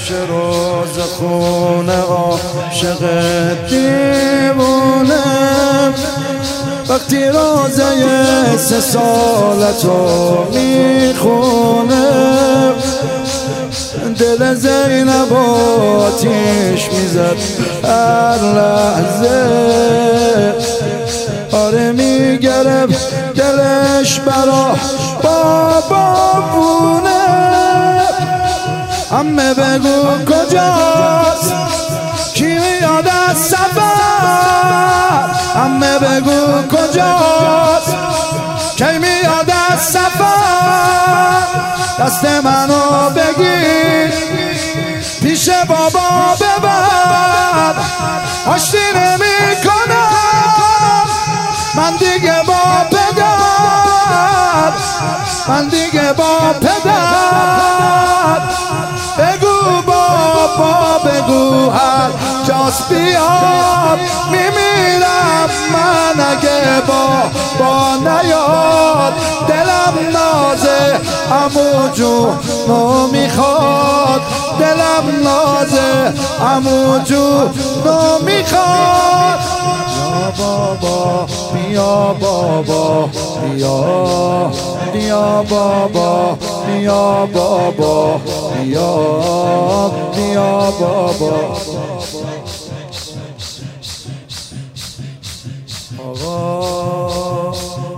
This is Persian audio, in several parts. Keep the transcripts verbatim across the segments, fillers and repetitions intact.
میشه روز خونه عاشق دیوونه وقتی روزه سه سالتو میخونه دل زینب آتیش میزد هر لحظه آره میگرفت دلش برا بابا بونه عمه بگو کجاست کی میاد از سفر عمه بگو کجاست کی میاد از سفر دست منو بگیر پیش بابا ببر آشتی نمی کنم من دیگه با پدر من دیگه با پدر بگو بابا بگو هر جاست بیاد میمیرم من اگه بابا نیاد دلم نازه عمو جونو میخواد دلم نازه عمو جونو میخواد بیا بابا بیا بابا بیا بیا بابا بیا بابا بیا بیا بابا آقا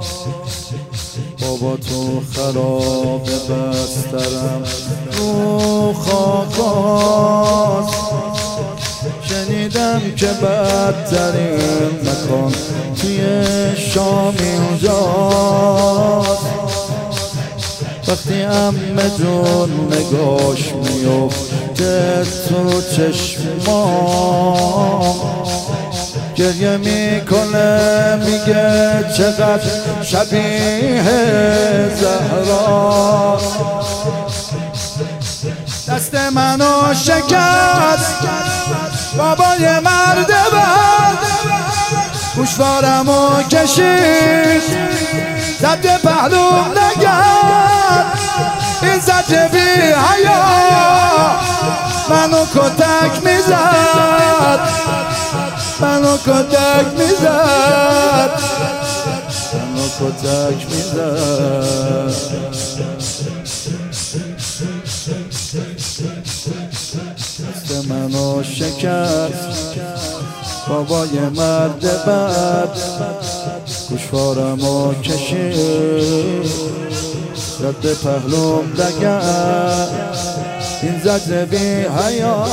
بابا تو خراب بسترم رو خاکاست شنیدم که بدترین مکان توی شام اینجاست وقتی عمه جون نگاش میفته تو چشمام گریه میکنه میگه چقدر شبیه زهرا دست منو شکست بابای مرد بد گوشوارمو کشید زد پهلوم نگرد این زد بی حیا منو کتک میزد منو کتک میزد منو کتک میزد دست منو شکست بابای مرد بد گوشوارمو کشید زد پهلوم دگر این زد بی حیا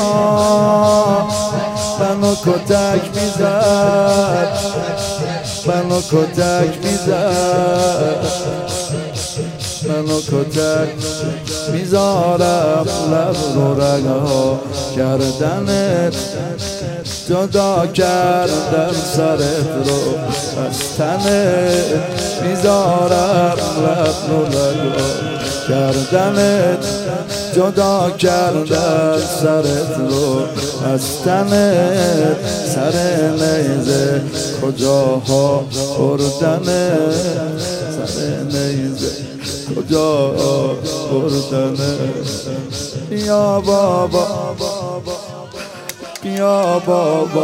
منو کتک میزد منو کتک میزد منو کتک میذارم لب رو رگها کردنت جدا کردم سرت رو از تنت میذارم لب رو رگها کردنت جدا کردن سرت رو از تنت سر نیزه کجاها بردنت سر نیزه کجا بردنت بیا بابا بیا بابا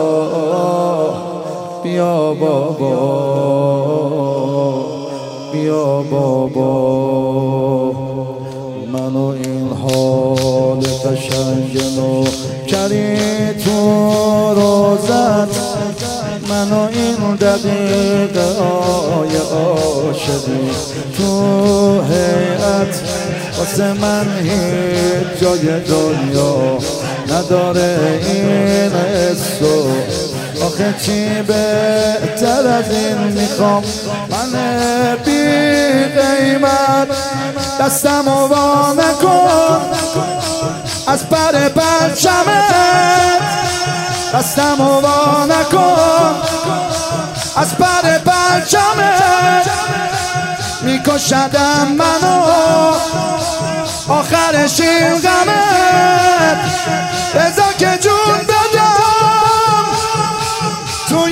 بیا بابا بیا بابا منو این حال قشنگ نو کری تو روزت منو این دقیقه های عاشقی تو حیعت واسه من هیچ جای دنیا نداره این حسو آخه چی بهتر از این میخوام من بی قیمت دستمو وا نکن از پر پرچمت دستمو وا نکن از پر پرچمت میکشدم منو آخرش این غمت بذار که جون بدم توی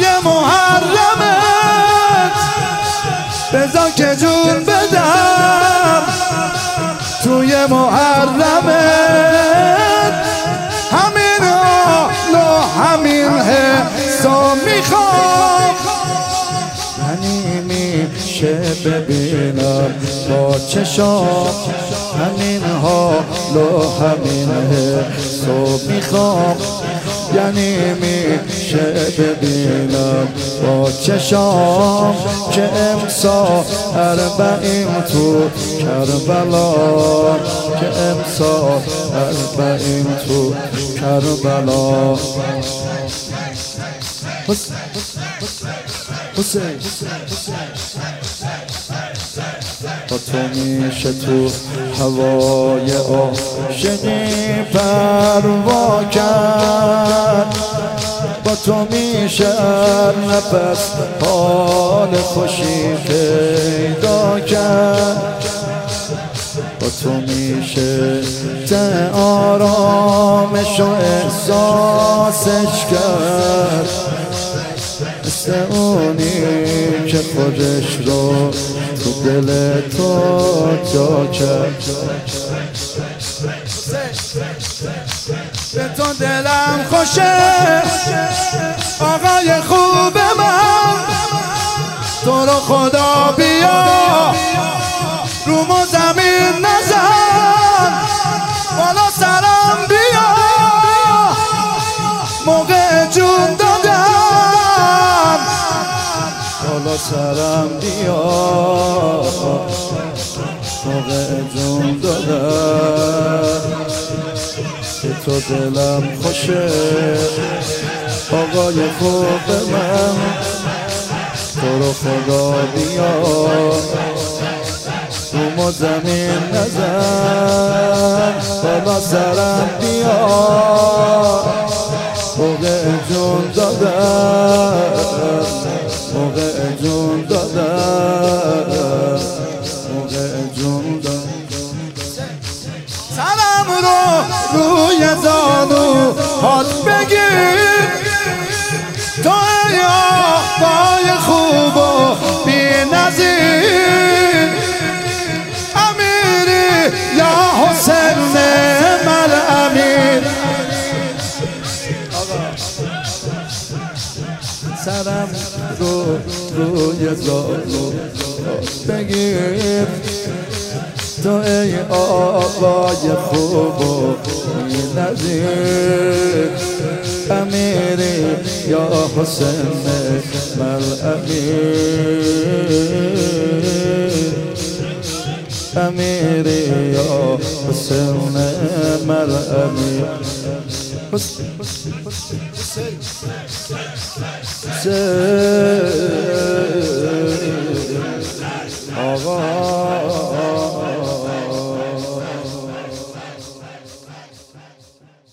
محرمت بذار که جون بدم توی محرمت چشام همین حال و همین حساب میخوام، یعنی میشه ببینم با چشام که امسال اربعین تو کربلا، که امسال اربعین تو کربلا. حسین با تو میشه تو هوای عاشقی پروا کرد، با تو میشه نفس حال خوشی پیدا کرد، با تو میشه ته آرامش و احساسش کرد، مثل اونی که خودش رو تو دل تو جا کرد. به تو دلم خوشه آقای خوب من، تو رو خدا بیا روم و زمین نزن، بالا سرم بیا موقع جون دادم، بالا سرم بیا موقع جون دادم. که تو دلم خوشه آقای خوب من، تو رو خدا بیا روم و زمین نزن، بالا سرم بیا موقع جون دادم، موقع جون دادم، موقع جون دادم. سرم رو روی زانو هات بگیر، تو ای آقای خوب و بی نظیر، امیری یا حسین مل امیر. سرم رو روی زانو بگیر، تو ای آقای خوب و بی نظیر، امیری یا حسین مل امیر، امیری یا حسین مل امیر. حسین